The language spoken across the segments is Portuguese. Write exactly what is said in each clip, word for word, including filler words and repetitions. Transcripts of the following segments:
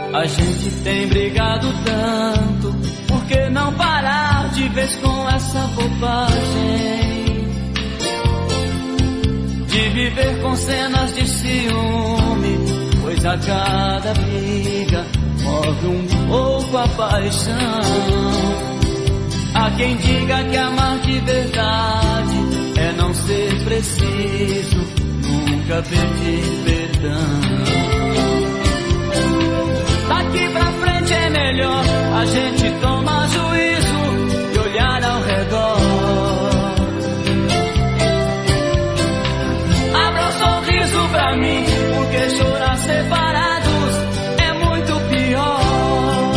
A gente tem brigado tanto, por que não parar de vez com essa bobagem? De viver com cenas de ciúme, pois a cada briga move um pouco a paixão. Há quem diga que amar de verdade é não ser preciso nunca pedir perdão. Daqui pra frente é melhor a gente tomar juízo e olhar ao redor. Abra um sorriso pra mim, porque chorar separados é muito pior.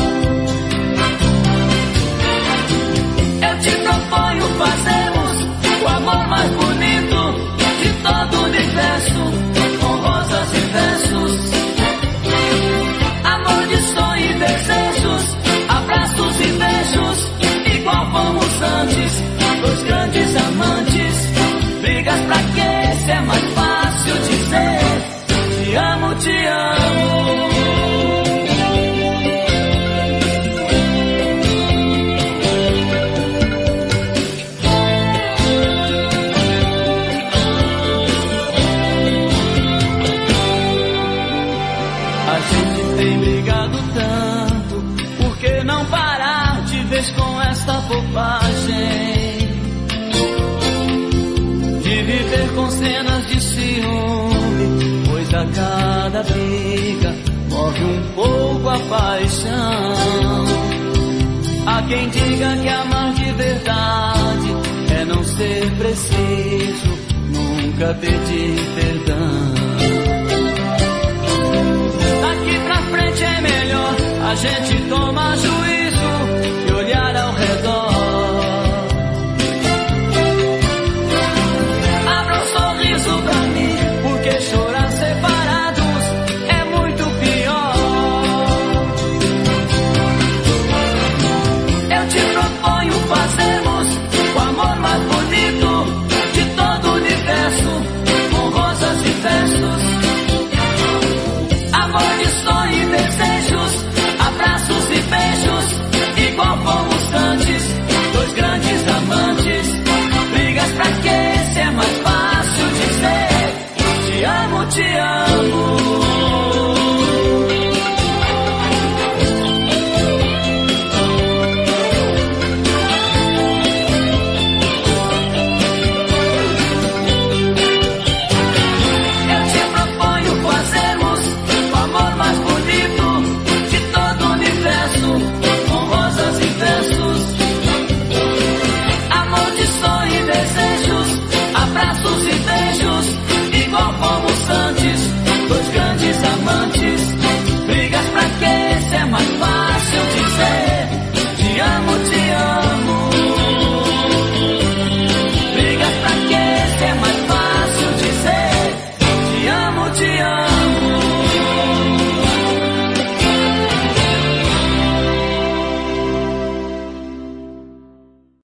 Eu te proponho fazermos o amor mais bonito de todo o universo, com rosas e versos, amor de sonho e desejos, abraços e beijos, igual fomos antes, dois grandes amantes. Brigas pra quê? Se é mais fácil dizer te amo, te amo. Com esta bobagem de viver com cenas de ciúme, pois a cada briga move um pouco a paixão. Há quem diga que amar de verdade é não ser preciso nunca pedir perdão. Daqui pra frente é melhor a gente